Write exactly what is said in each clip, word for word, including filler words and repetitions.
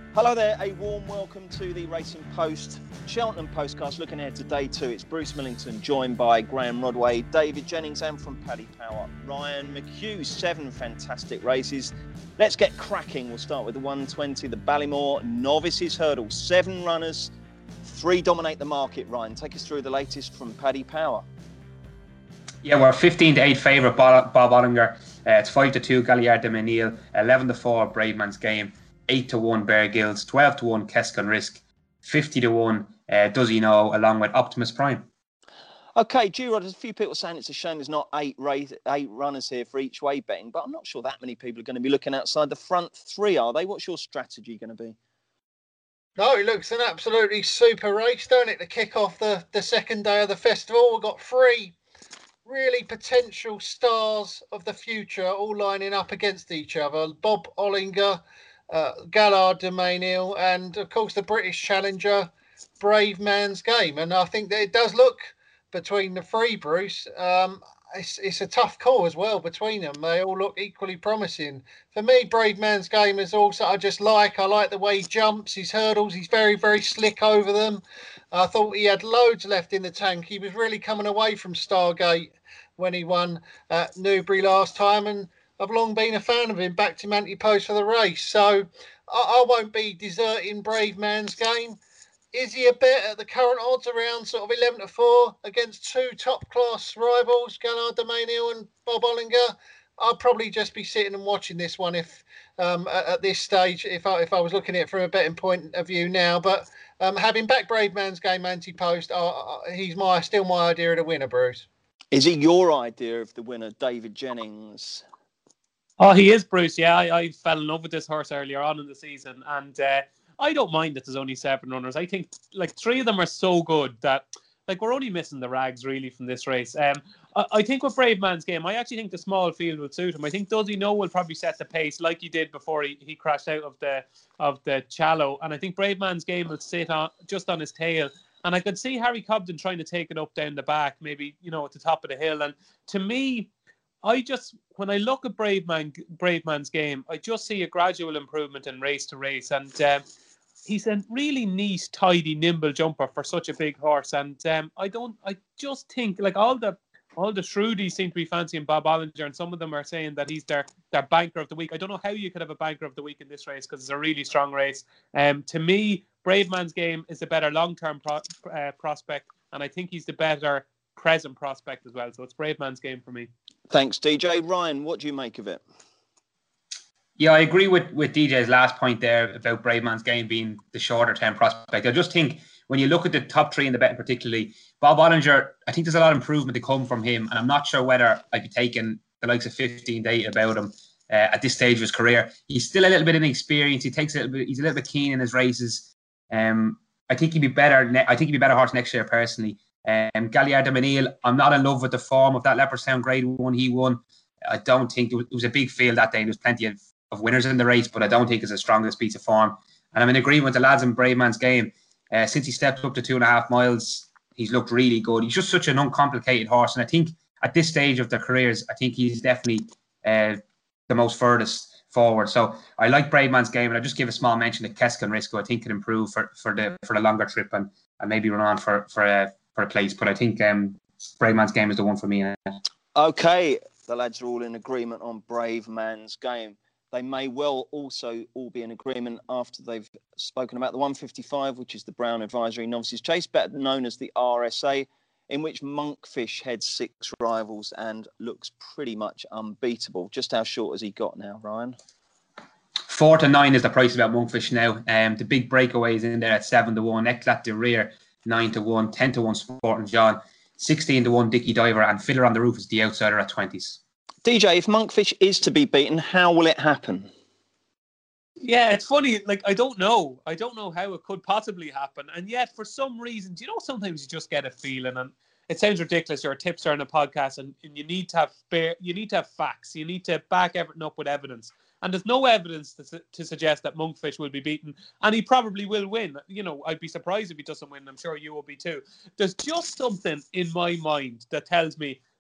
Hello there, a warm welcome to the Racing Post Cheltenham Postcast. Looking ahead to day two, it's Bruce Millington joined by Graham Rodway, David Jennings and from Paddy Power, Ryan McHugh. Seven fantastic races. Let's get cracking. We'll start with the one twenty, the Ballymore Novices Hurdle. Seven runners, three dominate the market. Ryan, take us through the latest from Paddy Power. Yeah, we're fifteen to eight favourite Bob Ollinger. Uh, it's five to two Galliard de Menil, eleven to four Brave Man's Game, eight to one Bear Gills, twelve to one Kescon Risk, fifty to one uh, Does He Know, along with Optimus Prime. Okay, G-Rod, there's a few people saying it's a shame there's not eight race, eight runners here for each way betting, but I'm not sure that many people are going to be looking outside the front three, are they? What's your strategy going to be? No, it looks an absolutely super race, don't it, to kick off the, the second day of the festival. We've got three really potential stars of the future all lining up against each other. Bob Ollinger, uh, Galliard de Menil, and of course the British challenger, Brave Man's Game. And I think that it does look, between the three, Bruce, um, it's, it's a tough call as well between them. They all look equally promising. For me, Brave Man's Game is also, I just like, I like the way he jumps, his hurdles, he's very, very slick over them. I thought he had loads left in the tank. He was really coming away from Stargate when he won at Newbury last time, and I've long been a fan of him, backed him anti-post for the race. So I, I won't be deserting Brave Man's Game. Is he a bet at the current odds around sort of eleven to four against two top-class rivals, Galliard de Menil and Bob Ollinger? I'll probably just be sitting and watching this one if um, at, at this stage, if I if I was looking at it from a betting point of view now. But um, having back Brave Man's Game anti-post, uh, he's my still my idea of the winner, Bruce. Is it your idea of the winner, David Jennings? Oh, he is, Bruce. Yeah, I, I fell in love with this horse earlier on in the season, and uh, I don't mind that there's only seven runners. I think like three of them are so good that like we're only missing the rags really from this race. Um, I, I think with Brave Man's Game, I actually think the small field will suit him. I think Does He Know will probably set the pace like he did before he, he crashed out of the of the Challow, and I think Brave Man's Game will sit on just on his tail. And I could see Harry Cobden trying to take it up down the back, maybe, you know, at the top of the hill. And to me, I just, when I look at Brave Man, Brave Man's Game, I just see a gradual improvement in race to race. And um, he's a really neat, tidy, nimble jumper for such a big horse. And um, I don't, I just think, like all the all the Shrewdies seem to be fancying Bob Ollinger, and some of them are saying that he's their, their banker of the week. I don't know how you could have a banker of the week in this race because it's a really strong race. Um, to me, Brave Man's Game is the better long-term pro- uh, prospect, and I think he's the better present prospect as well. So it's Brave Man's Game for me. Thanks, D J. Ryan, what do you make of it? Yeah, I agree with, with D J's last point there about Brave Man's Game being the shorter-term prospect. I just think when you look at the top three in the betting particularly, Bob Ollinger, I think there's a lot of improvement to come from him, and I'm not sure whether I'd be taking the likes of fifteen to eight about him uh, at this stage of his career. He's still a little bit inexperienced. He takes a little bit, he's a little bit keen in his races. Um, I think he'd be better. Ne- I think he'd be better horse next year personally. Um, Galliard de Menil, I'm not in love with the form of that Leopardstown Grade One he won. I don't think it was, it was a big field that day. There was plenty of, of winners in the race, but I don't think it's the strongest piece of form. And I'm in agreement with the lads in Brave Man's Game. Uh, since he stepped up to two and a half miles, he's looked really good. He's just such an uncomplicated horse, and I think at this stage of their careers, I think he's definitely uh, the most furthest forward. So I like Brave Man's Game, and I just give a small mention to Kescon Risk, who I think can improve for, for the for the longer trip and, and maybe run on for for a for a place. But I think um, Brave Man's Game is the one for me. Okay, the lads are all in agreement on Brave Man's Game. They may well also all be in agreement after they've spoken about the one fifty-five, which is the Brown Advisory Novices Chase, better known as the R S A, in which Monkfish heads six rivals and looks pretty much unbeatable. Just how short has he got now, Ryan? Four to nine is the price about Monkfish now. Um, the big breakaways in there at seven to one. Eclat de Rear, nine to one. Ten to one, Sporting John. Sixteen to one, Dickie Diver, and Fiddler on the Roof is the outsider at twenties. D J, if Monkfish is to be beaten, how will it happen? Yeah, it's funny. Like, I don't know. I don't know how it could possibly happen. And yet, for some reason, do you know, sometimes you just get a feeling, and it sounds ridiculous. You're a tipster on a podcast, and, and you need to have spare, you need to have facts. You need to back everything up with evidence. And there's no evidence to, to suggest that Monkfish will be beaten, and he probably will win. You know, I'd be surprised if he doesn't win. I'm sure you will be too. There's just something in my mind that tells me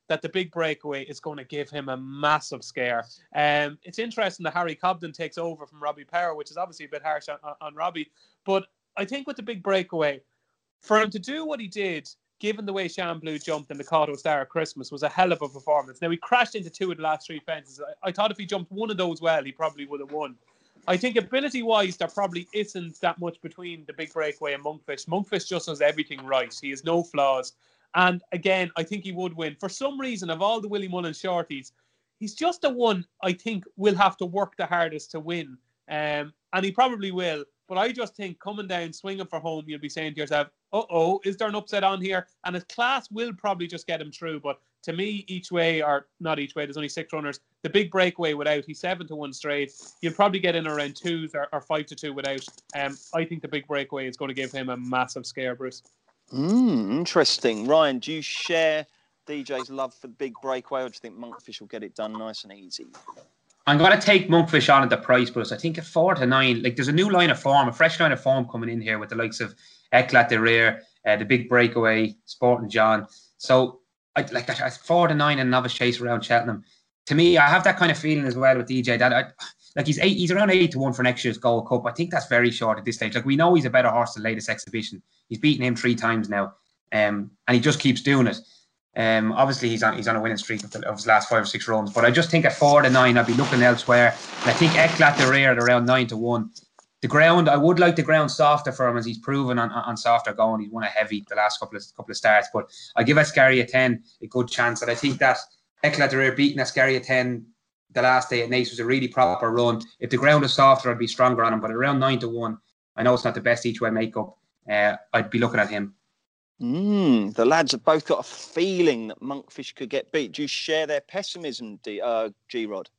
that the big breakaway is going to give him a massive scare. Um, it's interesting that Harry Cobden takes over from Robbie Power, which is obviously a bit harsh on, on Robbie. But I think with the big breakaway, for him to do what he did, given the way Sean Blue jumped in the Cotto Star at Christmas, was a hell of a performance. Now, he crashed into two of the last three fences. I, I thought if he jumped one of those well, he probably would have won. I think ability-wise, there probably isn't that much between the big breakaway and Monkfish. Monkfish just does everything right. He has no flaws. And again, I think he would win. For some reason, of all the Willie Mullins shorties, he's just the one I think will have to work the hardest to win. Um, and he probably will. But I just think coming down, swinging for home, you'll be saying to yourself, uh-oh, is there an upset on here? And his class will probably just get him through. But to me, each way, or not each way, there's only six runners. The big breakaway without, he's seven to one straight. You'll probably get in around twos or, or five to two without. Um, I think the big breakaway is going to give him a massive scare, Bruce. Mm, interesting. Ryan, do you share D J's love for the big breakaway, or do you think Monkfish will get it done nice and easy? I'm going to take Monkfish on at the price, Bruce. I think at four to nine, like there's a new line of form, a fresh line of form coming in here with the likes of Eclat de Rire, uh, the big breakaway, Sporting John. So, I like at four to nine and novice chase around Cheltenham. To me, I have that kind of feeling as well with D J that I, like he's eight, he's around eight to one for next year's Gold Cup. I think that's very short at this stage. Like we know he's a better horse than latest exhibition. He's beaten him three times now, um, and he just keeps doing it. Um, obviously he's on he's on a winning streak of, the, of his last five or six runs, but I just think at four to nine I'd be looking elsewhere. And I think Eclat de Rire at around nine to one. The ground, I would like the ground softer for him, as he's proven on, on softer going. He's won a heavy the last couple of couple of starts, but I give Ascaria ten a good chance, and I think that Eclat de Rire beating Ascaria ten the last day at Naas was a really proper run. If the ground was softer, I'd be stronger on him, but around nine to one, I know it's not the best each way makeup. Uh, I'd be looking at him. Mm, the lads have both got a feeling that Monkfish could get beat. Do you share their pessimism, D, uh, G-Rod?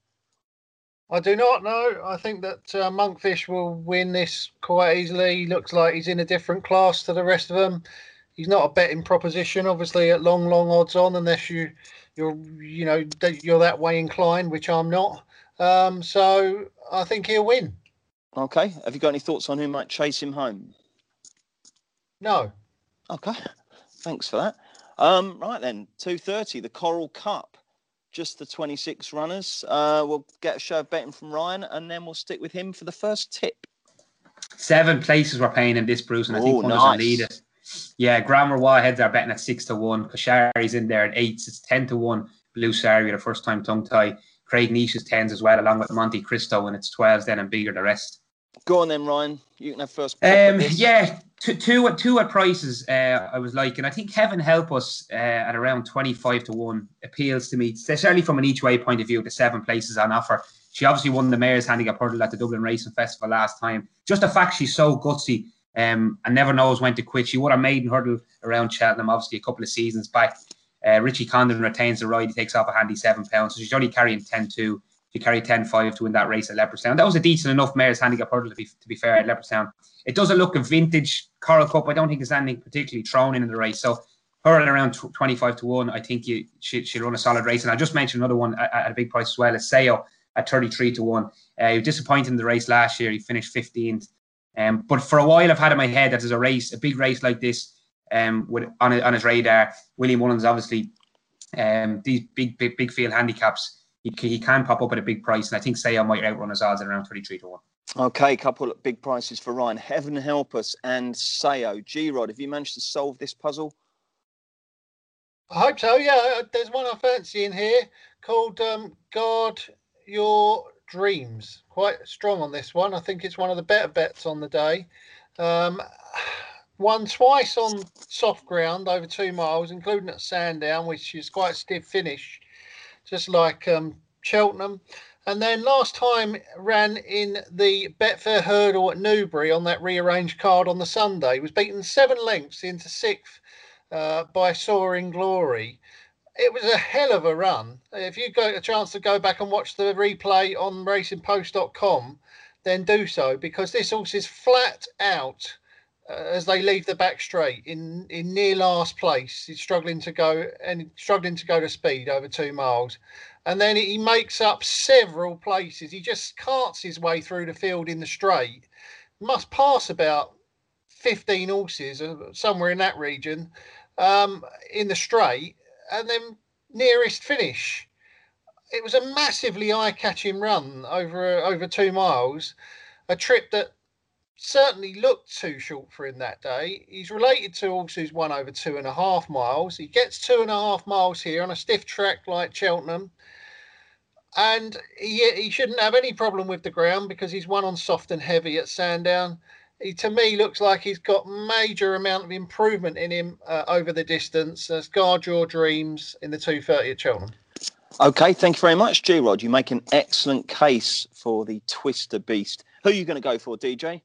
I do not know. I think that uh, Monkfish will win this quite easily. He looks like he's in a different class to the rest of them. He's not a betting proposition, obviously, at long, long odds on, unless you, you're, you know, you're that way inclined, which I'm not. Um, so I think he'll win. Okay. Have you got any thoughts on who might chase him home? No. Okay. Thanks for that. Um, right then, two thirty, the Coral Cup. Just the twenty-six runners. Uh, we'll get a show of betting from Ryan, and then we'll stick with him for the first tip. Seven places we're paying in this, Bruce, and I think Oh, one nice. doesn't lead it. Yeah, Grammar Wildheads are betting at six to one. Kashari's in there at eights. It's ten to one. Blue Sari, the first time tongue tie. Craig Niche is tens as well, along with Monte Cristo, and it's twelves then and bigger the rest. Go on then, Ryan. You can have first. Um, yeah, two, two, two at prices uh, I was liking. I think Heaven Help Us uh, at around twenty-five to one appeals to me, certainly from an each way point of view, the seven places on offer. She obviously won the Mayor's Handicap Hurdle at the Dublin Racing Festival last time. Just the fact she's so gutsy um, and never knows when to quit. She won a maiden hurdle around Cheltenham, obviously, a couple of seasons back. Uh, Richie Condon retains the ride. He takes off a handy seven pounds. So she's only carrying ten two. She carried ten five to win that race at Leopardstown. That was a decent enough Mayor's Handicap Hurdle, to be, to be fair, at Leopardstown. It doesn't look a vintage Coral Cup. I don't think there's anything particularly thrown in the race. So her at around twenty-five to one, I think you, she, she'll run a solid race. And I'll just mention another one at, at a big price as well, is Sayo at thirty-three to one. Uh, he was disappointed in the race last year. He finished fifteenth. Um, but for a while, I've had in my head that there's a race, a big race like this, um, with on, on his radar. William Mullins, obviously, um, these big, big, big field handicaps, he, he can pop up at a big price. And I think Sayo might outrun his odds at around thirty-three to one. Okay, couple of big prices for Ryan. Heaven Help Us and Sayo. G-Rod, have you managed to solve this puzzle? I hope so, yeah. There's one I fancy in here called um, Guard Your Dreams. Quite strong on this one. I think it's one of the better bets on the day. Um, won twice on soft ground over two miles, including at Sandown, which is quite a stiff finish, just like um, Cheltenham. And then last time ran in the Betfair Hurdle at Newbury on that rearranged card on the Sunday. Was beaten seven lengths into sixth uh, by Soaring Glory. It was a hell of a run. If you got a chance to go back and watch the replay on racing post dot com, then do so, because this horse is flat out uh, as they leave the back straight in, in near last place. He's struggling to go and struggling to go to speed over two miles. And then he makes up several places. He just carts his way through the field in the straight. Must pass about fifteen horses, somewhere in that region, um, in the straight, and then nearest finish. It was a massively eye-catching run over over two miles, a trip that certainly looked too short for him that day. He's related to horse who's won over two and a half miles. He gets two and a half miles here on a stiff track like Cheltenham. And he, he shouldn't have any problem with the ground because he's won on soft and heavy at Sandown. He, to me, looks like he's got major amount of improvement in him uh, over the distance. As Guard Your Dreams in the two thirty at Cheltenham. Okay, thank you very much, G-Rod. You make an excellent case for the Twister Beast. Who are you going to go for, D J?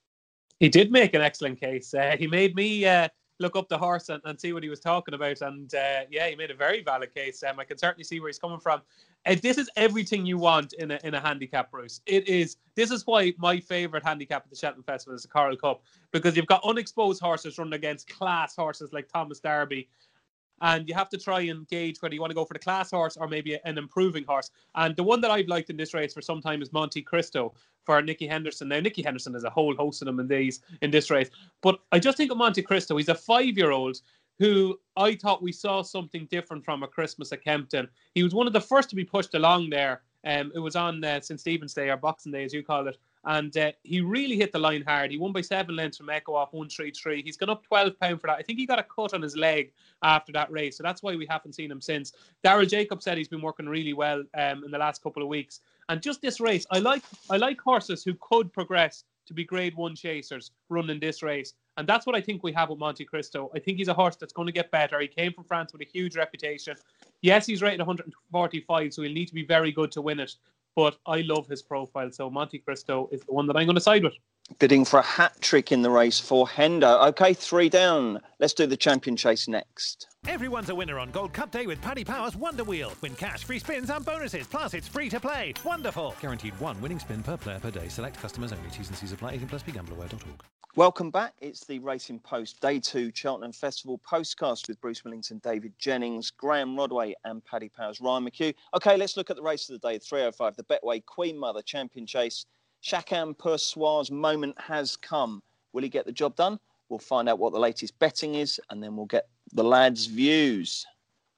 He did make an excellent case. Uh, he made me uh, look up the horse and, and see what he was talking about. And uh, yeah, he made a very valid case. Um, I can certainly see where he's coming from. And this is everything you want in a in a handicap, Bruce. It is. This is why my favourite handicap at the Cheltenham Festival is the Coral Cup, because you've got unexposed horses running against class horses like Thomas Darby. And you have to try and gauge whether you want to go for the class horse or maybe an improving horse. And the one that I've liked in this race for some time is Monte Cristo for Nicky Henderson. Now, Nicky Henderson has a whole host of them in these in this race. But I just think of Monte Cristo. He's a five-year-old who I thought we saw something different from at Christmas at Kempton. He was one of the first to be pushed along there. Um, it was on uh, Saint Stephen's Day, or Boxing Day, as you call it. And uh, he really hit the line hard. He won by seven lengths from Echo off one three three. He's gone up twelve pounds for that. I think he got a cut on his leg after that race. So that's why we haven't seen him since. Daryl Jacobs said he's been working really well um, in the last couple of weeks. And just this race, I like I like horses who could progress to be grade one chasers running this race. And that's what I think we have with Monte Cristo. I think he's a horse that's going to get better. He came from France with a huge reputation. Yes, he's rated one forty-five, so he'll need to be very good to win it. But I love his profile, so Monte Cristo is the one that I'm going to side with. Bidding for a hat trick in the race for Hendo. Okay, three down. Let's do the champion chase next. Everyone's a winner on Gold Cup Day with Paddy Power's Wonder Wheel. Win cash, free spins and bonuses. Plus, it's free to play. Wonderful. Guaranteed one winning spin per player per day. Select customers only. T's and C's apply. eighteen plus. Be gambler aware dot org. Welcome back. It's the Racing Post Day two Cheltenham Festival postcast with Bruce Millington, David Jennings, Graham Rodway and Paddy Powers, Ryan McHugh. Okay, let's look at the race of the day, three oh five, the Betway Queen Mother Champion Chase. Chacun Pour Soi's moment has come. Will he get the job done? We'll find out what the latest betting is, and then we'll get the lads' views.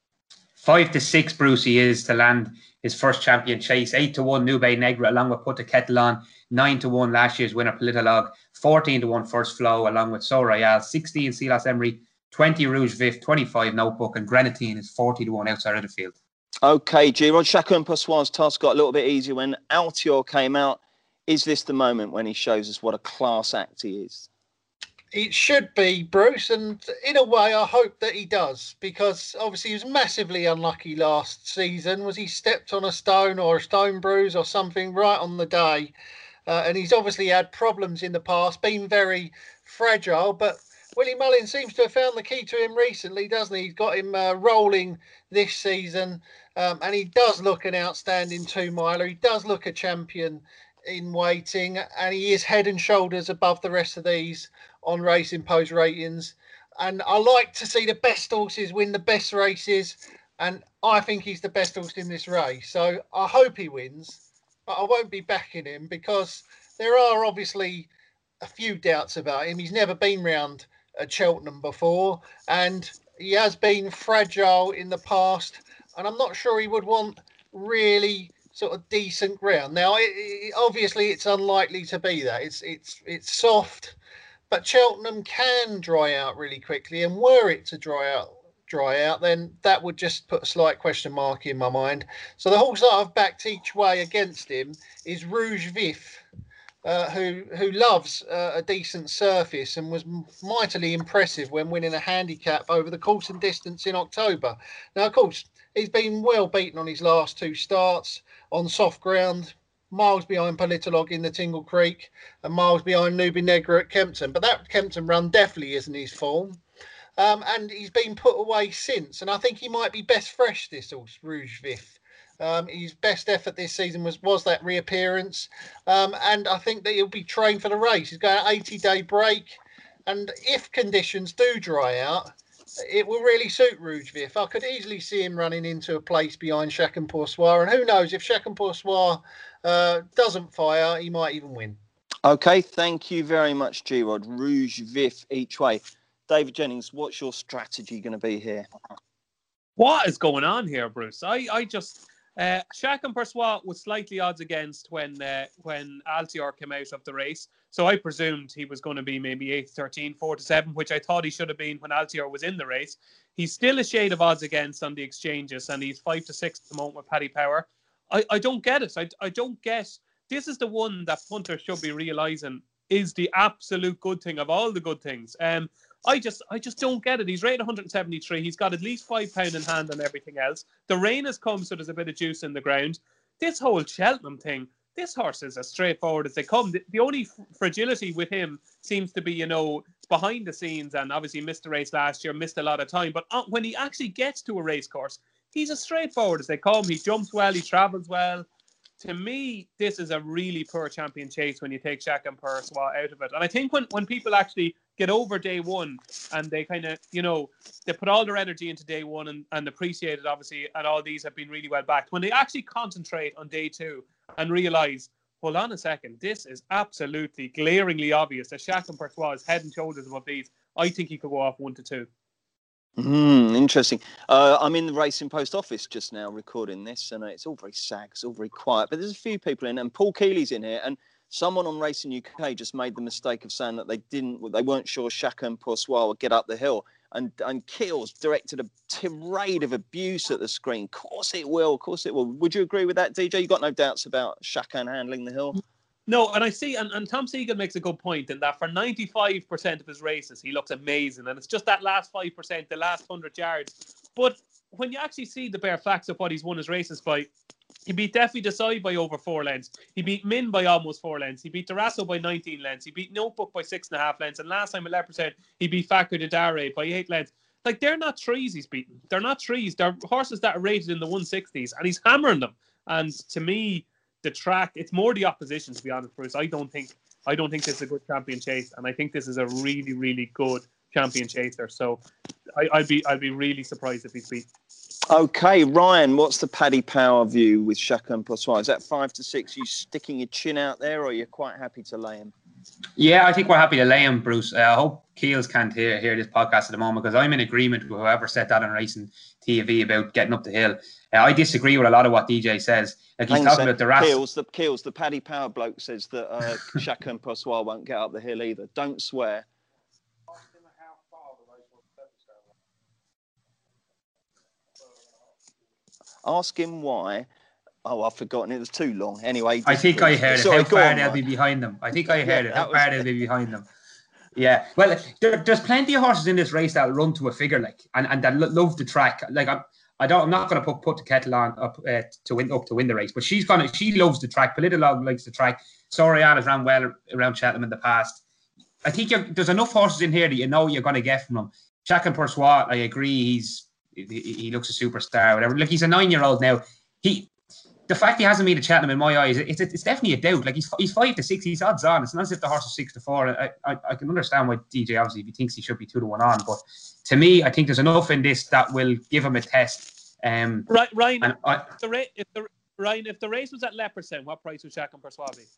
Five to six, Brucey is to land his first champion chase. Eight to one, Nube Negra, along with Put the Kettle On. Nine to one, last year's winner, Politolog. Fourteen to one, First Flow, along with So Royale. Sixteen, Silas Emery. Twenty, Rouge Vif. Twenty-five, Notebook. And Grenadine is forty to one outside of the field. Okay, G-Rod, Chacun Pour Soi's task got a little bit easier when Altior came out. Is this the moment when he shows us what a class act he is? It should be, Bruce, and in a way I hope that he does, because obviously he was massively unlucky last season. Was he stepped on a stone or a stone bruise or something right on the day? Uh, and he's obviously had problems in the past, been very fragile, but Willie Mullins seems to have found the key to him recently, doesn't he? He's got him uh, rolling this season, um, and he does look an outstanding two-miler. He does look a champion in waiting, and he is head and shoulders above the rest of these on Racing Post ratings. And I like to see the best horses win the best races, and I think he's the best horse in this race. So I hope he wins, but I won't be backing him because there are obviously a few doubts about him. He's never been round at Cheltenham before, and he has been fragile in the past, and I'm not sure he would want really sort of decent ground. Now, it, it, obviously, it's unlikely to be that. It's it's it's soft, but Cheltenham can dry out really quickly, and were it to dry out, dry out, then that would just put a slight question mark in my mind. So the horse that I've backed each way against him is Rouge Vif, uh, who who loves uh, a decent surface and was mightily impressive when winning a handicap over the course and distance in October. Now, of course, he's been well beaten on his last two starts on soft ground, miles behind Politolog in the Tingle Creek and miles behind Nube Negra at Kempton. But that Kempton run definitely isn't his form. Um, and he's been put away since. And I think he might be best fresh, this horse, Rouge Vif. Um, his best effort this season was, was that reappearance. Um, and I think that he'll be trained for the race. He's got an eighty-day break. And if conditions do dry out, it will really suit Rouge Vif. I could easily see him running into a place behind Chacun Pour Soi. And who knows, if Chacun Pour Soi uh, doesn't fire, he might even win. Okay, thank you very much, G-Rod. Rouge Vif each way. David Jennings, what's your strategy going to be here? What is going on here, Bruce? I, I just uh, Shaq and Persois was slightly odds against when uh, when Altior came out of the race. So I presumed he was going to be maybe eight to thirteen, four to seven, which I thought he should have been when Altior was in the race. He's still a shade of odds against on the exchanges, and he's five to six at the moment with Paddy Power. I, I don't get it. I, I don't get. This is the one that punters should be realising is the absolute good thing of all the good things. Um, I just I just don't get it. He's rated one hundred seventy-three. He's got at least five pound in hand on everything else. The rain has come, so there's a bit of juice in the ground. This whole Cheltenham thing, this horse is as straightforward as they come. The, the only f- fragility with him seems to be, you know, behind the scenes, and obviously missed the race last year, missed a lot of time. But uh, when he actually gets to a race course, he's as straightforward as they come. He jumps well, he travels well. To me, this is a really poor champion chase when you take Shaq and Persois out of it. And I think when, when people actually get over day one and they kind of, you know, they put all their energy into day one and, and appreciate it, obviously, and all these have been really well backed. When they actually concentrate on day two and realise, hold on a second, this is absolutely glaringly obvious that Shaq and Persois is head and shoulders above these, I think he could go off one to two. Mm, interesting. Uh, I'm in the Racing Post office just now recording this, and it's all very sad, it's all very quiet. But there's a few people in, and Paul Keeley's in here, and someone on Racing U K just made the mistake of saying that they didn't, they weren't sure Shaq and Persois would get up the hill. And and Keels directed a tirade of abuse at the screen. Of course it will, of course it will. Would you agree with that, D J? You got no doubts about Shaq handling the hill? No, and I see, and, and Tom Siegel makes a good point in that for ninety-five percent of his races, he looks amazing. And it's just that last five percent, the last one hundred yards. But when you actually see the bare facts of what he's won his races by, he beat Defi Desai by over four lengths. He beat Min by almost four lengths. He beat Darasso by nineteen lengths. He beat Notebook by six and a half lengths. And last time, eleven percent, he beat Fakir Didare by eight lengths. Like, they're not trees he's beaten. They're not trees. They're horses that are rated in the one sixties, and he's hammering them. And to me, the track, it's more the opposition, to be honest, Bruce. I don't think I don't think this is a good champion chase, and I think this is a really, really good champion chaser. So I, I'd be I'd be really surprised if he's beat. Okay, Ryan, what's the Paddy Power view with Shaq and Persois? Is that five to six? You sticking your chin out there, or are you quite happy to lay him? Yeah, I think we're happy to lay him, Bruce. Uh, I hope Keels can't hear, hear this podcast at the moment, because I'm in agreement with whoever said that on Racing T V about getting up the hill. Uh, I disagree with a lot of what D J says. Like, he's talking about the Ras- Keels, the Keels, the Paddy Power bloke says that uh, Shaq and Persois won't get up the hill either. Don't swear. Ask him why. Oh, I've forgotten. It was too long. Anyway. I think I heard it. Sorry, How far on, they'll Ryan. be behind them. I think I heard Yeah, it. How that was- far they'll be behind them. Yeah. Well, there, there's plenty of horses in this race that run to a figure, like, and, and that lo- love the track. Like, I'm, I don't, I'm not going to put, put the kettle on up uh, to win up to win the race, but she's gonna. She loves the track. Politolog likes the track. Soriana's ran well around Cheltenham in the past. I think you're, there's enough horses in here that you know you're going to get from them. Shaq and Persois, I agree. He's he, he looks a superstar. Whatever. Look, he's a nine-year-old now. He. The fact he hasn't made a Cheltenham, in my eyes, it's, it's definitely a doubt. Like, he's he's five to six, he's odds on. It's not as if the horse is six to four. I, I I can understand why D J, obviously, if he thinks he should be two to one on, but to me, I think there's enough in this that will give him a test. Um, Right, Ryan. and I, If the, ra- if the Ryan, if the race was at eleven percent, what price would Shaq and Persois be?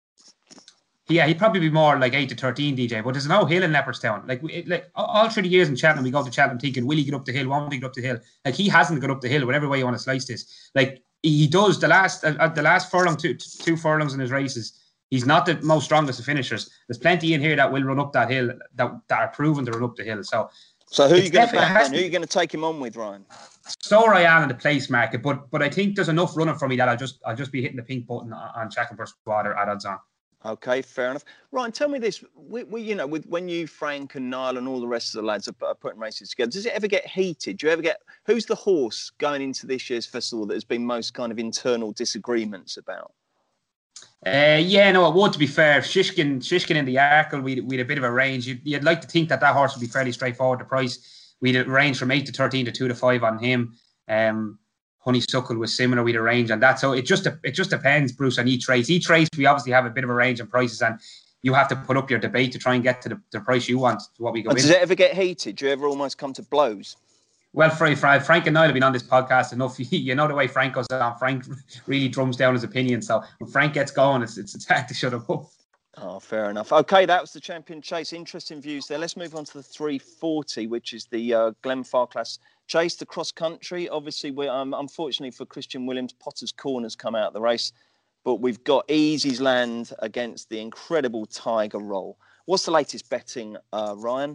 yeah, he'd probably be more like eight to thirteen, D J. But there's no hill in Leopardstown. Like, we, like all through the years in Cheltenham, we go to Cheltenham thinking, will he get up the hill? Won't he get up the hill? Like, he hasn't got up the hill. Whatever way you want to slice this, like. He does the last uh, the last furlong, two, two furlongs in his races. He's not the most strongest of finishers. There's plenty in here that will run up that hill, that, that are proven to run up the hill. So, So who are it's you going to definitely- back it has then? Who are you going to take him on with, Ryan? so I am in the place market, but but I think there's enough running for me that I'll just I'll just be hitting the pink button on, on Shaq and Persois at odds on. Okay, fair enough. Ryan, tell me this: we, we, you know, with when you, Frank, and Niall, and all the rest of the lads are, are putting races together, does it ever get heated? Do you ever get? Who's the horse going into this year's festival that has been most kind of internal disagreements about? Uh, yeah, no, it would. To be fair, Shishkin, Shishkin in the Arkle, we we had a bit of a range. You'd, you'd like to think that that horse would be fairly straightforward. The price, we'd a range from eight to thirteen to two to five on him. Um, Honeysuckle was similar. We'd a range on that. So it just it just depends, Bruce, on each race. Each race, we obviously have a bit of a range in prices, and you have to put up your debate to try and get to the, the price you want, to what we go And in. does it ever get heated? Do you ever almost come to blows? Well, Frank, Frank and Niall have been on this podcast enough. You know the way Frank goes on. Frank really drums down his opinion. So when Frank gets going, it's it's, it's hard to shut him up. Oh, fair enough. Okay, that was the Champion Chase. Interesting views there. Let's move on to the three forty, which is the uh, Glenfarclas Chase, the cross country. Obviously, we um, unfortunately for Christian Williams, Potter's Corner's come out of the race, but we've got Easy's Land against the incredible Tiger Roll. What's the latest betting, uh, Ryan?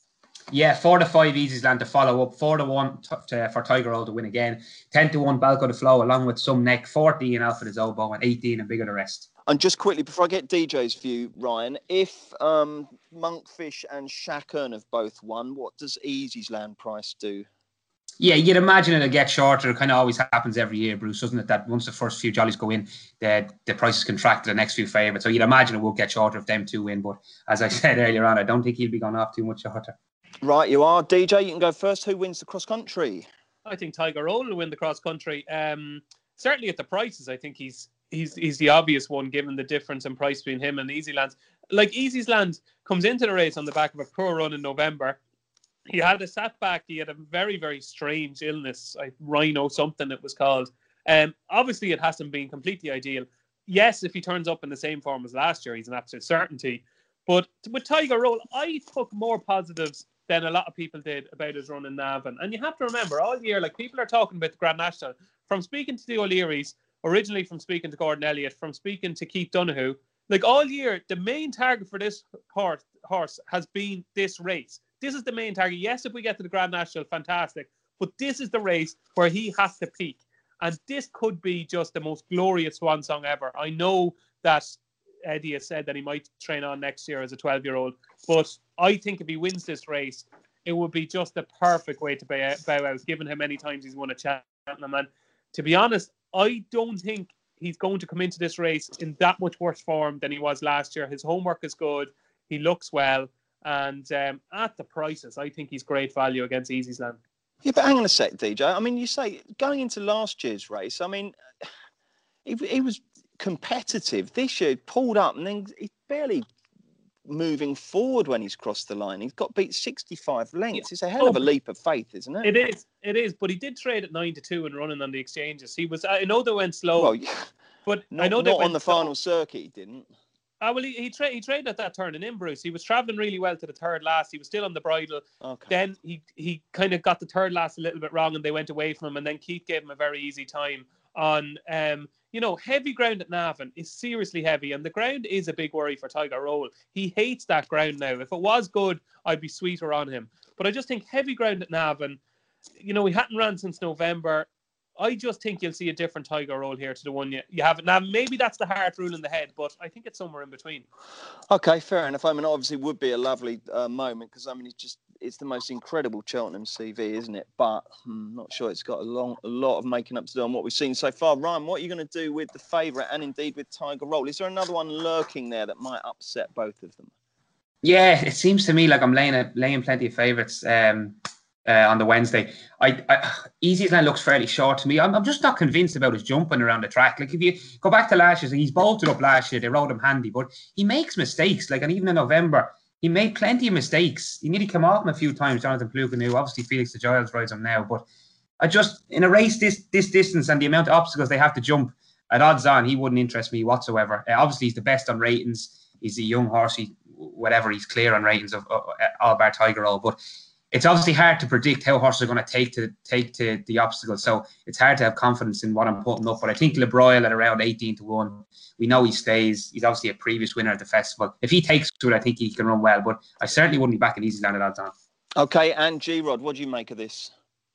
Yeah, four to five Easy's Land to follow up, four to one t- to, for Tiger Roll to win again, ten to one Balco to Flow along with some neck, fourteen Alpha de Zobo, and eighteen and Bigger the rest. And just quickly, before I get D J's view, Ryan, if um, Monkfish and Shackern have both won, what does Easy's Land price do? Yeah, you'd imagine it'll get shorter. It kind of always happens every year, Bruce, doesn't it? That once the first few jollies go in, the the prices contract to the next few favourites. So you'd imagine it will get shorter if them two win. But as I said earlier on, I don't think he'll be going off too much shorter. Right, you are. D J, you can go first. Who wins the cross country? I think Tiger Roll will win the cross country. Um, certainly at the prices, I think he's he's he's the obvious one given the difference in price between him and Easy Land. Like Easy's Land comes into the race on the back of a poor run in November. He had a setback. He had a very, very strange illness, like rhino something it was called. Um, obviously, it hasn't been completely ideal. Yes, if he turns up in the same form as last year, he's an absolute certainty. But with Tiger Roll, I took more positives than a lot of people did about his run in Navan. And you have to remember, all year, like people are talking about the Grand National. From speaking to the O'Learys, originally from speaking to Gordon Elliott, from speaking to Keith Donoghue, like all year, the main target for this horse, horse has been this race. This is the main target. Yes, if we get to the Grand National, fantastic. But this is the race where he has to peak. And this could be just the most glorious swan song ever. I know that Eddie has said that he might train on next year as a twelve-year-old. But I think if he wins this race, it would be just the perfect way to bow out, bow out given how many times he's won a Cheltenham. And to be honest, I don't think he's going to come into this race in that much worse form than he was last year. His homework is good. He looks well. And um, at the prices, I think he's great value against Easy's Land. Yeah, but hang on a sec, D J. I mean, you say going into last year's race, I mean, he, he was competitive. This year, pulled up and then he's barely moving forward when he's crossed the line. He's got beat sixty-five lengths. It's a hell of a leap of faith, isn't it? It is. It is. But he did trade at nine to two and running on the exchanges. He was. I know they went slow. Well, yeah. But not, I know they not went on the slow. final circuit. He didn't. Ah, well, he he, tra- he traded at that turn in Bruce. He was travelling really well to the third last. He was still on the bridle. Okay. Then he he kind of got the third last a little bit wrong, and they went away from him. And then Keith gave him a very easy time on. Um, you know, heavy ground at Navan is seriously heavy, and the ground is a big worry for Tiger Roll. He hates that ground now. If it was good, I'd be sweeter on him. But I just think heavy ground at Navan. You know, he hadn't run since November. I just think you'll see a different Tiger Roll here to the one you, you have. Now, maybe that's the heart rule in the head, but I think it's somewhere in between. Okay, fair enough. I mean, obviously, it would be a lovely uh, moment because, I mean, it's just it's the most incredible Cheltenham C V, isn't it? But I'm not sure it's got a, long, a lot of making up to do on what we've seen so far. Ryan, what are you going to do with the favourite and indeed with Tiger Roll? Is there another one lurking there that might upset both of them? Yeah, it seems to me like I'm laying a, laying plenty of favourites. Um, Uh, on the Wednesday, I, I Easy's Land looks fairly short to me. I'm, I'm just not convinced about his jumping around the track. Like if you go back to last year, he's bolted up last year. They rode him handy, but he makes mistakes. Like and even in November, he made plenty of mistakes. He nearly came off him a few times. Jonathan Pluganu, obviously Felix de Giles rides him now, but I just in a race this this distance and the amount of obstacles they have to jump at odds on, he wouldn't interest me whatsoever. Uh, obviously, he's the best on ratings. He's a young horse. He, whatever, he's clear on ratings of uh, all bar Tiger Roll, but. It's obviously hard to predict how horses are going to take to take to the obstacles, so it's hard to have confidence in what I'm putting up. But I think Le Broil at around eighteen to one, we know he stays. He's obviously a previous winner at the festival. If he takes to it, I think he can run well. But I certainly wouldn't be back at Easy's Land at odds on. Okay, and G-Rod, what do you make of this?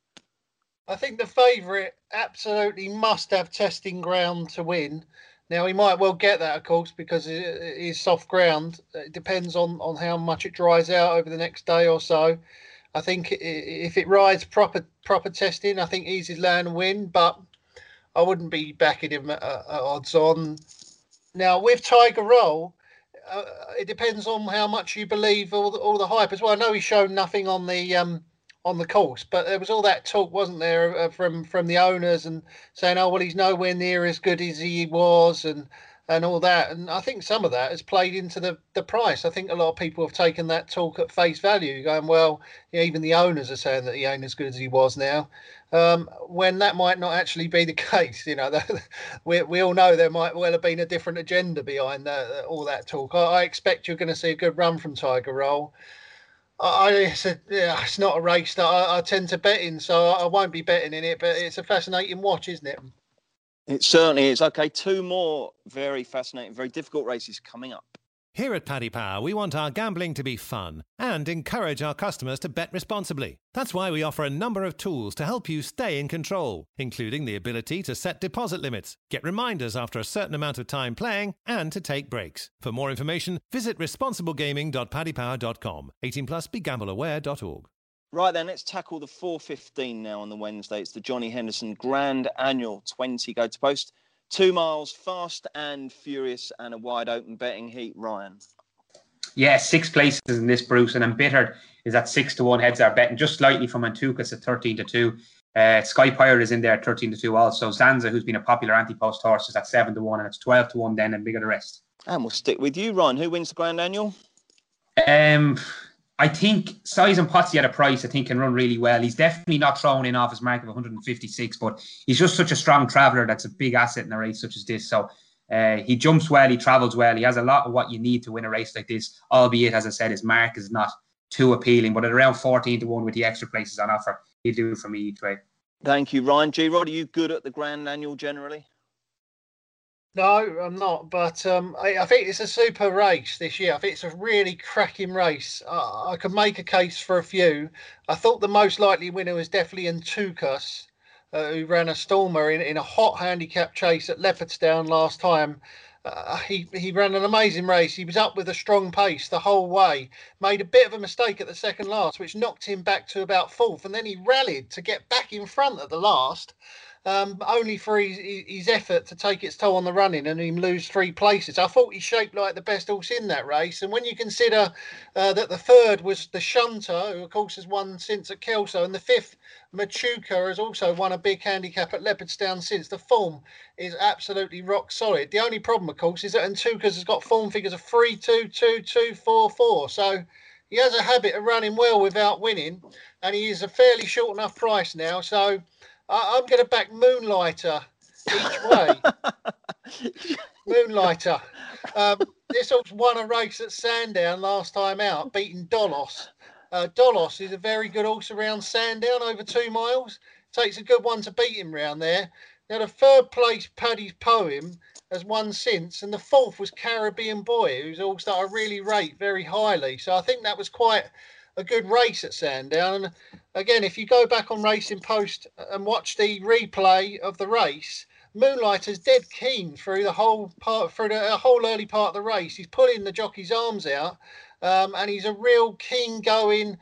I think the favourite absolutely must have testing ground to win. Now, he might well get that, of course, because it is soft ground. It depends on, on how much it dries out over the next day or so. I think if it rides proper proper testing, I think Easy's Land win, but I wouldn't be backing him at, at odds on. Now, with Tiger Roll, uh, it depends on how much you believe all the, all the hype as well. I know he's shown nothing on the um, on the course, but there was all that talk, wasn't there, uh, from from the owners and saying, oh, well, he's nowhere near as good as he was, and and all that. And I think some of that has played into the, the price. I think a lot of people have taken that talk at face value, going, well, you know, even the owners are saying that he ain't as good as he was now, um, when that might not actually be the case. You know, we, we all know there might well have been a different agenda behind that, all that talk. I, I expect you're going to see a good run from Tiger Roll. I, it's, a, yeah, it's not a race that I, I tend to bet in, so I won't be betting in it, but it's a fascinating watch, isn't it? It certainly is. Okay, two more very fascinating, very difficult races coming up. Here at Paddy Power, we want our gambling to be fun and encourage our customers to bet responsibly. That's why we offer a number of tools to help you stay in control, including the ability to set deposit limits, get reminders after a certain amount of time playing, and to take breaks. For more information, visit responsible gaming dot paddy power dot com. eighteen plus, be gamble aware dot org. Right then, let's tackle the four fifteen now on the Wednesday. It's the Johnny Henderson Grand Annual twenty go to post. Two miles, fast and furious, and a wide open betting heat. Ryan. Yeah, six places in this, Bruce, and Embittered is at six to one. Heads are betting just slightly from Antoukas at thirteen to two. Uh, Sky Pirate is in there at thirteen to two also. Zanza, who's been a popular anti-post horse, is at seven to one, and it's twelve to one then, and bigger the rest. And we'll stick with you, Ryan. Who wins the Grand Annual? Um, I think Size and Potsy at a price, I think, can run really well. He's definitely not thrown in off his mark of one fifty-six, but he's just such a strong traveller that's a big asset in a race such as this. So uh, he jumps well, he travels well. He has a lot of what you need to win a race like this, albeit, as I said, his mark is not too appealing. But at around fourteen to one with the extra places on offer, he'll do it for me each way. Thank you, Ryan. G-Rod, are you good at the Grand Annual generally? No, I'm not, but um, I, I think it's a super race this year. I think it's a really cracking race. Uh, I could make a case for a few. I thought the most likely winner was definitely Antoukas, uh, who ran a Stormer in, in a hot handicap chase at Leopardstown last time. Uh, he, he ran an amazing race. He was up with a strong pace the whole way. Made a bit of a mistake at the second last, which knocked him back to about fourth, and then he rallied to get back in front at the last. Um, only for his, his effort to take its toll on the running and him lose three places. I thought he shaped like the best horse in that race. And when you consider uh, that the third was the Shunter, who of course has won since at Kelso, and the fifth, Machuca, has also won a big handicap at Leopardstown since, the form is absolutely rock solid. The only problem, of course, is that Antoukas has got form figures of three, two, two, two, four, four. So he has a habit of running well without winning, and he is a fairly short enough price now. So I'm going to back Moonlighter each way. Moonlighter. Um, this horse won a race at Sandown last time out, beating Dolos. Uh, Dolos is a very good horse around Sandown, over two miles. Takes a good one to beat him round there. Now, the third place, Paddy's Poem, has won since, and the fourth was Caribbean Boy, who's a horse that I really rate very highly. So I think that was quite a good race at Sandown. And again, if you go back on Racing Post and watch the replay of the race, Moonlighter's dead keen through the whole part, through the whole early part of the race. He's pulling the jockey's arms out, um, and he's a real keen going.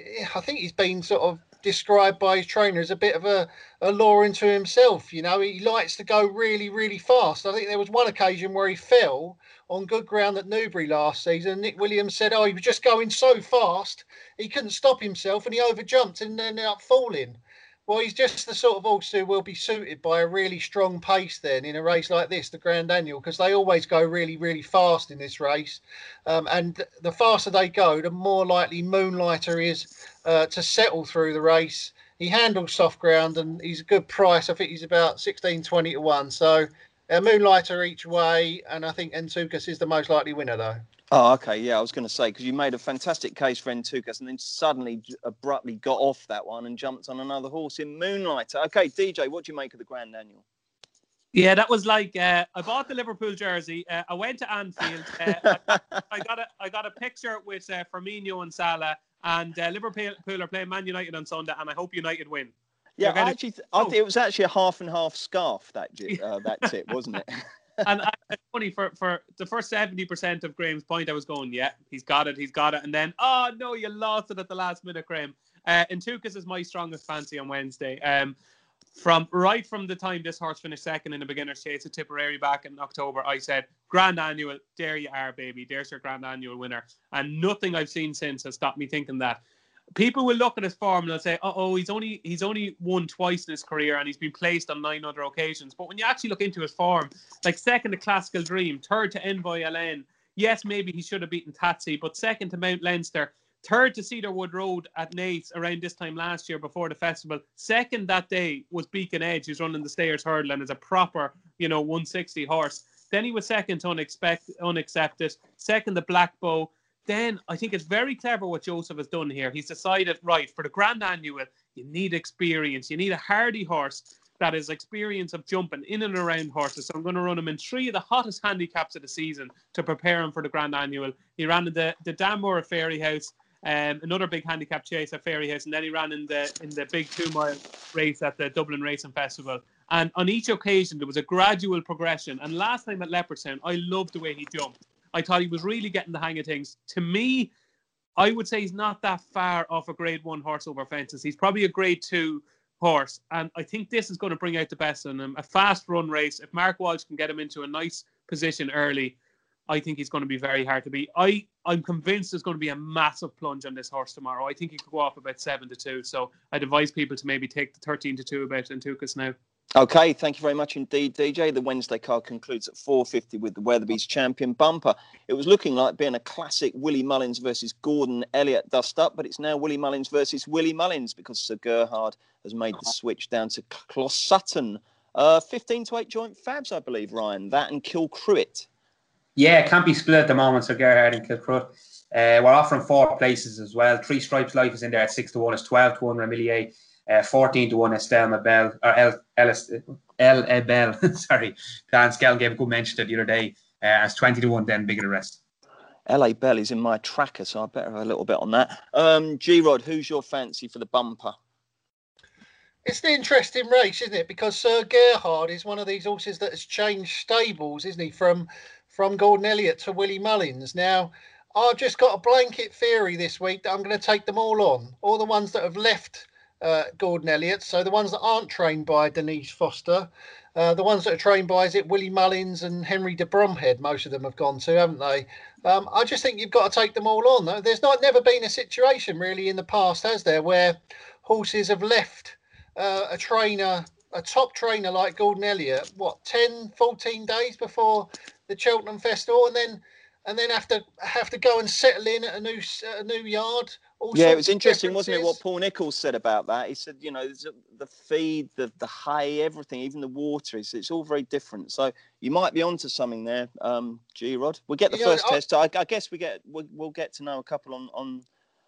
I think he's been sort of described by his trainer as a bit of a, a law into himself. You know, he likes to go really, really fast. I think there was one occasion where he fell on good ground at Newbury last season. Nick Williams said, oh, he was just going so fast, he couldn't stop himself, and he overjumped and ended up falling. Well, he's just the sort of horse who will be suited by a really strong pace then in a race like this, the Grand Annual, because they always go really, really fast in this race. Um, and the faster they go, the more likely Moonlighter is uh, to settle through the race. He handles soft ground, and he's a good price. I think he's about sixteen twenty to one. So uh, Moonlighter each way, and I think Antoukas is the most likely winner, though. Oh, okay. Yeah, I was going to say, because you made a fantastic case for Antoukas and then suddenly abruptly got off that one and jumped on another horse in Moonlighter. Okay, D J, what do you make of the Grand Annual? Yeah, that was like, uh, I bought the Liverpool jersey. Uh, I went to Anfield. Uh, I, I got a I got a picture with uh, Firmino and Salah, and uh, Liverpool are playing Man United on Sunday, and I hope United win. Yeah, I actually, th- I think it was actually a half and half scarf, that uh, that tip, wasn't it? And uh, it's funny, for, for the first seventy percent of Graham's point, I was going, yeah, he's got it, he's got it. And then, oh, no, you lost it at the last minute, Graham. Uh, Antoukas is my strongest fancy on Wednesday. Um, from Right from the time this horse finished second in the beginner's chase at Tipperary back in October, I said, Grand Annual, there you are, baby. There's your Grand Annual winner. And nothing I've seen since has stopped me thinking that. people will look at his form and they'll say, "Oh, oh, he's only he's only won twice in his career, and he's been placed on nine other occasions." But when you actually look into his form, like second to Classical Dream, third to Envoy Alen, yes, maybe he should have beaten Tatsy, but second to Mount Leinster, third to Cedarwood Road at Naas around this time last year before the festival. Second that day was Beacon Edge, who's running the Stayers Hurdle and is a proper, you know, one sixty horse. Then he was second to Unexpect- Unaccepted, second to Black Bow. Then I think it's very clever what Joseph has done here. He's decided, right, for the Grand Annual, you need experience. You need a hardy horse that is experience of jumping in and around horses. So I'm going to run him in three of the hottest handicaps of the season to prepare him for the Grand Annual. He ran in the, the Danmore Fairy House, um, another big handicap chase at Fairy House, and then he ran in the in the big two-mile race at the Dublin Racing Festival. And on each occasion, there was a gradual progression. And last time at Leopardstown, I loved the way he jumped. I thought he was really getting the hang of things. To me, I would say he's not that far off a grade one horse over fences. He's probably a grade two horse. And I think this is going to bring out the best in him. A fast run race. If Mark Walsh can get him into a nice position early, I think he's going to be very hard to beat. I, I'm convinced there's going to be a massive plunge on this horse tomorrow. I think he could go off about seven to two. So I'd advise people to maybe take the thirteen to two about Antukas now. Okay, thank you very much indeed, D J. The Wednesday card concludes at four fifty with the Weatherby's champion bumper. It was looking like being a classic Willie Mullins versus Gordon Elliott dust-up, but it's now Willie Mullins versus Willie Mullins because Sir Gerhard has made the switch down to Closs Sutton. Uh, fifteen to eight joint fabs, I believe, Ryan. That and Kilcruit. Yeah, it can't be split at the moment, Sir Gerhard and Kilcruit. Uh, we're offering four places as well. Three Stripes Life is in there at six to one. It's twelve to one Remillier. Uh, fourteen to one Estelle Mabel, or El, Ellis, El Ebel, sorry. Dan Skell gave a good mention to it the other day. Uh, as twenty to one, then bigger the rest. L A Bell is in my tracker, so I better have a little bit on that. Um, G-Rod, who's your fancy for the bumper? It's an interesting race, isn't it? Because Sir Gerhard is one of these horses that has changed stables, isn't he? From, from Gordon Elliott to Willie Mullins. Now, I've just got a blanket theory this week that I'm going to take them all on. All the ones that have left Uh, Gordon Elliott, so the ones that aren't trained by Denise Foster, uh, the ones that are trained by, is it Willie Mullins and Henry de Bromhead? Most of them have gone to, haven't they? Um, I just think you've got to take them all on. There's not never been a situation really in the past, has there, where horses have left uh, a trainer, a top trainer like Gordon Elliott, what, ten, fourteen days before the Cheltenham Festival, and then and then have to have to go and settle in at a new a new yard. Yeah, it was interesting, wasn't it, what Paul Nichols said about that? He said, you know, the feed, the the hay, everything, even the water, it's, it's all very different. So you might be onto something there, um, G-Rod. We'll get the you first know, test. I, I guess we get we'll, we'll get to know a couple on on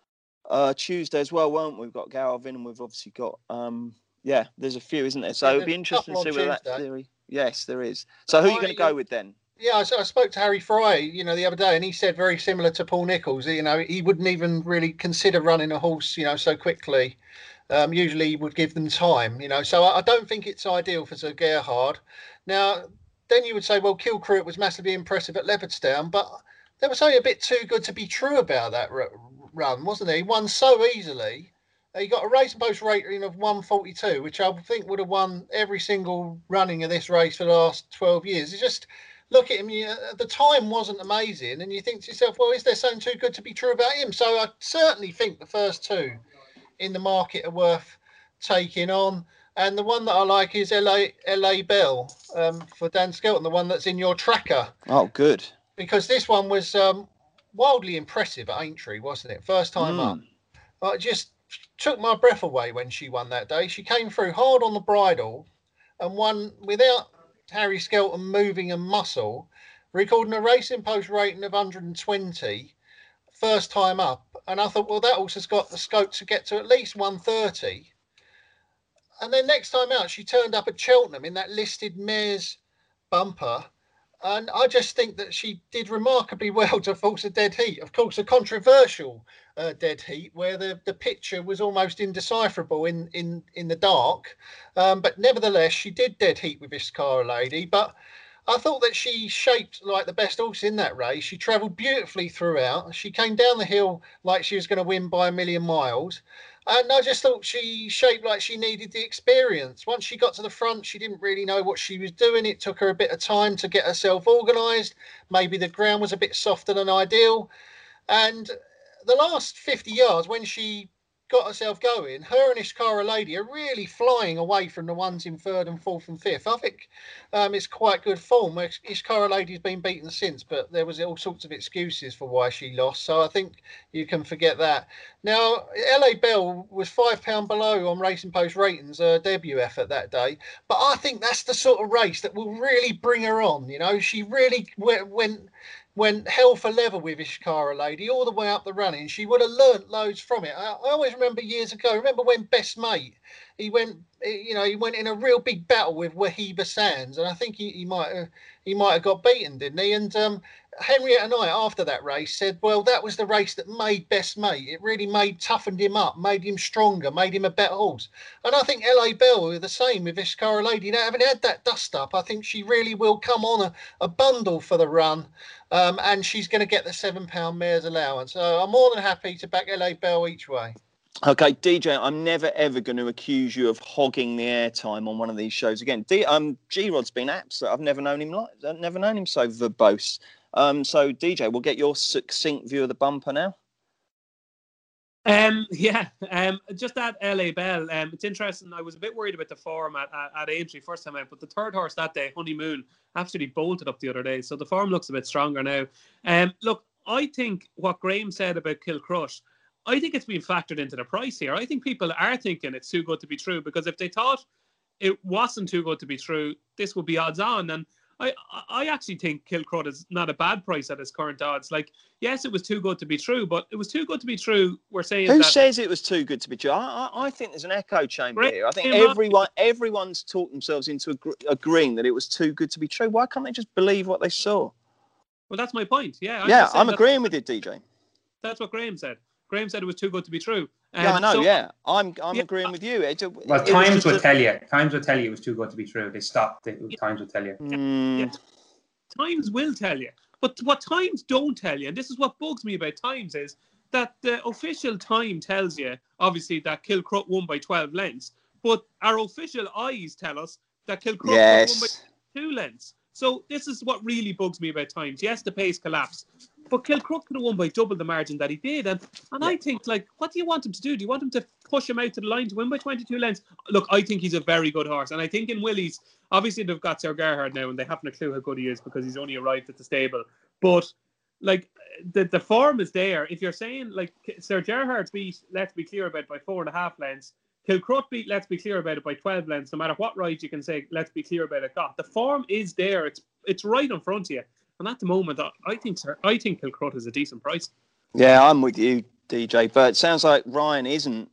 uh, Tuesday as well, won't we? We've got Galvin, and we've obviously got um, yeah. There's a few, isn't there? So yeah, it'll be interesting to see where that theory. Yes, there is. So who are you going to go with then? Yeah, I, I spoke to Harry Fry, you know, the other day, and he said very similar to Paul Nichols. You know, he wouldn't even really consider running a horse, you know, so quickly. Um, usually he would give them time, you know. So I, I don't think it's ideal for Sir Gerhard. Now, then you would say, well, Kilcruit was massively impressive at Leopardstown, but there was only a bit too good to be true about that run, wasn't he? He won so easily. He got a race and post rating of one forty-two, which I think would have won every single running of this race for the last twelve years. It's just... Look at him, you, the time wasn't amazing, and you think to yourself, well, is there something too good to be true about him? So I certainly think the first two in the market are worth taking on. And the one that I like is L A, L A Bell um, for Dan Skelton, the one that's in your tracker. Oh, good. Because this one was um, wildly impressive at Aintree, wasn't it? First time mm. up. But it just took my breath away when she won that day. She came through hard on the bridle and won without Harry Skelton moving and muscle, recording a racing post rating of one hundred twenty, first time up. And I thought, well, that horse has got the scope to get to at least one thirty. And then next time out, she turned up at Cheltenham in that listed mare's bumper. And I just think that she did remarkably well to force a dead heat. Of course, a controversial uh, dead heat where the, the picture was almost indecipherable in, in, in the dark. Um, but nevertheless, she did dead heat with Iscara Lady. But I thought that she shaped like the best horse in that race. She travelled beautifully throughout. She came down the hill like she was going to win by a million miles. And I just thought she shaped like she needed the experience. Once she got to the front, she didn't really know what she was doing. It took her a bit of time to get herself organised. Maybe the ground was a bit softer than ideal. And the last fifty yards, when she got herself going. Her and Ishkara Lady are really flying away from the ones in third and fourth and fifth. I think um, it's quite good form. Ishkara Lady's been beaten since, but there was all sorts of excuses for why she lost. So I think you can forget that. Now, L A Bell was five pounds below on Racing Post ratings, her debut effort that day. But I think that's the sort of race that will really bring her on. You know, she really went... went went hell for leather with Ishkara Lady all the way up the running. She would have learnt loads from it. I, I always remember years ago, remember when Best Mate, he went, you know, he went in a real big battle with Wahiba Sands, and I think he, he might have he might have got beaten, didn't he? And um, Henrietta Knight, after that race, said, well, that was the race that made Best Mate. It really made, toughened him up, made him stronger, made him a better horse. And I think L A Bell are the same with Ishkara Lady. Now, having had that dust up, I think she really will come on a, a bundle for the run. Um, and she's going to get the seven pound mare's allowance. So I'm more than happy to back L A Bell each way. Okay, D J, I'm never ever going to accuse you of hogging the airtime on one of these shows again. D, um, G-Rod's been absolute. I've never known him like. I've never known him so verbose. Um, so D J, we'll get your succinct view of the bumper now. Um, yeah, um, just that L A Bell. Um, it's interesting. I was a bit worried about the form at, at, at Aintree first time out, but the third horse that day, Honeymoon, absolutely bolted up the other day. So the form looks a bit stronger now. Um, look, I think what Graham said about Kilcrush, I think it's been factored into the price here. I think people are thinking it's too good to be true, because if they thought it wasn't too good to be true, this would be odds on. And I, I actually think Kilcrush is not a bad price at its current odds. Like, yes, it was too good to be true, but it was too good to be true. We're saying Who that, says it was too good to be true? I, I, I think there's an echo chamber Graham, here. I think Graham, everyone, everyone's talked themselves into agree, agreeing that it was too good to be true. Why can't they just believe what they saw? Well, that's my point. Yeah, I'm yeah, just saying I'm that- agreeing with you, D J. That's what Graham said. Graham said it was too good to be true. Um, Yeah, I know. so- yeah, I'm I'm Yeah. agreeing with you. It, it, Well, it was times just would a- tell you. Times would tell you it was too good to be true. They stopped. It, times would tell you. Mm, Yeah. Times will tell you. But what Times don't tell you, and this is what bugs me about Times, is that the official time tells you, obviously, that Kilcrush won by twelve lengths. But our official eyes tell us that Kilcrush won by yes. two lengths. So this is what really bugs me about Times. Yes, the pace collapsed, but Kilcrush could have won by double the margin that he did. And and I think, like, what do you want him to do? Do you want him to push him out to the line to win by twenty-two lengths? Look, I think he's a very good horse. And I think in Willie's, obviously they've got Sir Gerhard now and they haven't a clue how good he is because he's only arrived at the stable. But, like, the, the form is there. If you're saying, like, Sir Gerhard beat, let's be clear about it, by four and a half lengths, Kilcrush beat, let's be clear about it, by twelve lengths. No matter what ride you can say, let's be clear about it, got. The form is there. It's it's right in front of you. And at the moment, I, I think Sir, I think Kilcrush is a decent price. Yeah, I'm with you, D J. But it sounds like Ryan isn't.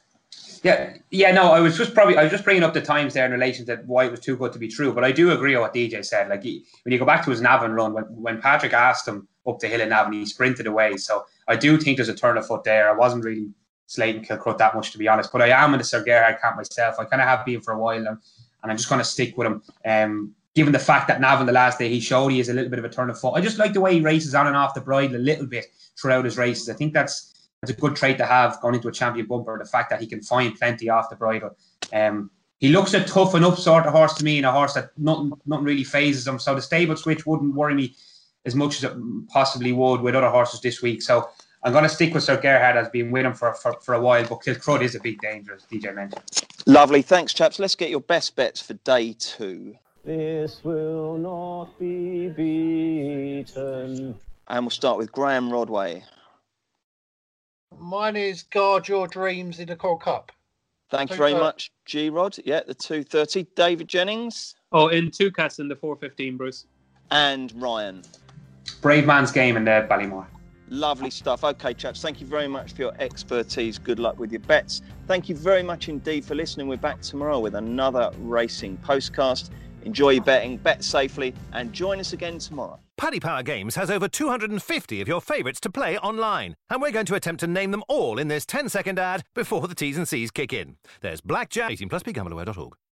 Yeah, yeah. No, I was just probably I was just bringing up the times there in relation to why it was too good to be true. But I do agree with what D J said. Like he, when you go back to his Navan run, when when Patrick asked him up the hill in Navan, he sprinted away. So I do think there's a turn of foot there. I wasn't really slating Kilcrush that much, to be honest. But I am in the Sir Gerhard camp myself. I kind of have been for a while, and, and I'm just going to stick with him. Um, given the fact that Navan the last day he showed he is a little bit of a turn of foot. I just like the way he races on and off the bridle a little bit throughout his races. I think that's that's a good trait to have going into a champion bumper. The fact that he can find plenty off the bridle. Um, he looks a toughen up sort of horse to me, and a horse that nothing nothing really phases him. So the stable switch wouldn't worry me as much as it possibly would with other horses this week. So I'm going to stick with Sir Gerhard as being with him for, for, for a while, but Kilcrush is a big danger, as D J mentioned. Lovely. Thanks, chaps. Let's get your best bets for day two. This will not be beaten. And we'll start with Graham Rodway. Mine is Guard Your Dreams in the Coral Cup. Thank you very much, G-Rod. Yeah, the two thirty. David Jennings. Oh, in two cats in the four fifteen, Bruce. And Ryan. Brave Man's Game in the Ballymore. Lovely stuff. Okay, chaps, thank you very much for your expertise. Good luck with your bets. Thank you very much indeed for listening. We're back tomorrow with another racing postcast. Enjoy your betting, bet safely, and join us again tomorrow. Paddy Power Games has over two hundred fifty of your favourites to play online, and we're going to attempt to name them all in this ten second ad before the T's and C's kick in. There's Blackjack, eighteen plus, be gamble aware dot org.